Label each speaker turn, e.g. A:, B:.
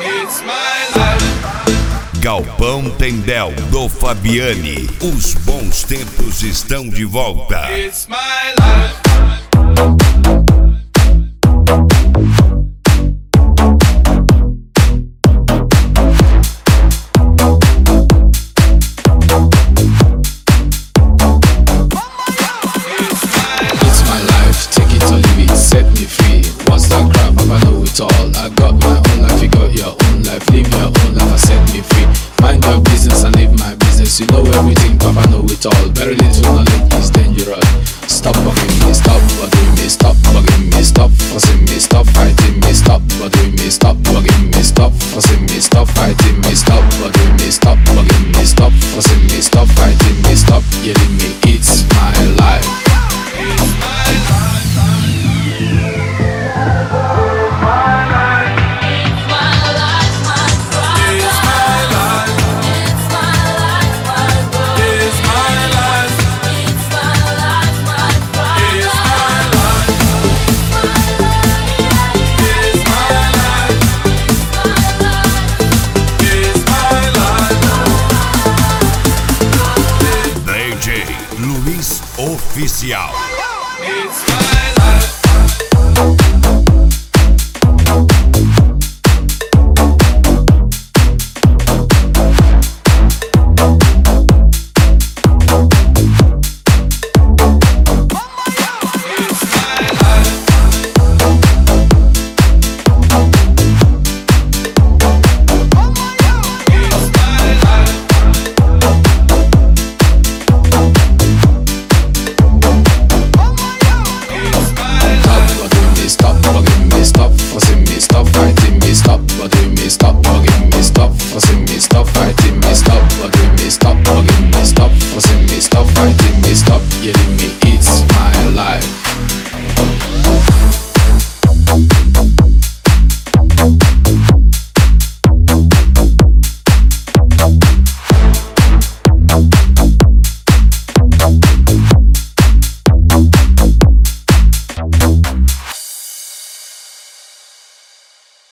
A: It's my life.
B: Galpão Tendel do Fabiani. Os bons tempos estão de volta.
A: It's my life.
C: Set me free. What's that crap? I know it all. I got my own life, you got your own life. Live your own life, I set me free. Mind your business and live my business. You know everything, Papa know it all. Very little knowledge is dangerous. Stop bugging me, stop bugging me, stop bugging me, stop fussing me, stop fighting me, stop bugging me, stop bugging me, stop fussing me, stop fighting me, stop bugging me, stop bugging me, stop fussing me, stop fighting me, stop yelling me. It's my life.
A: It's my life.
B: Luiz Oficial.
A: It's my life.
C: Stop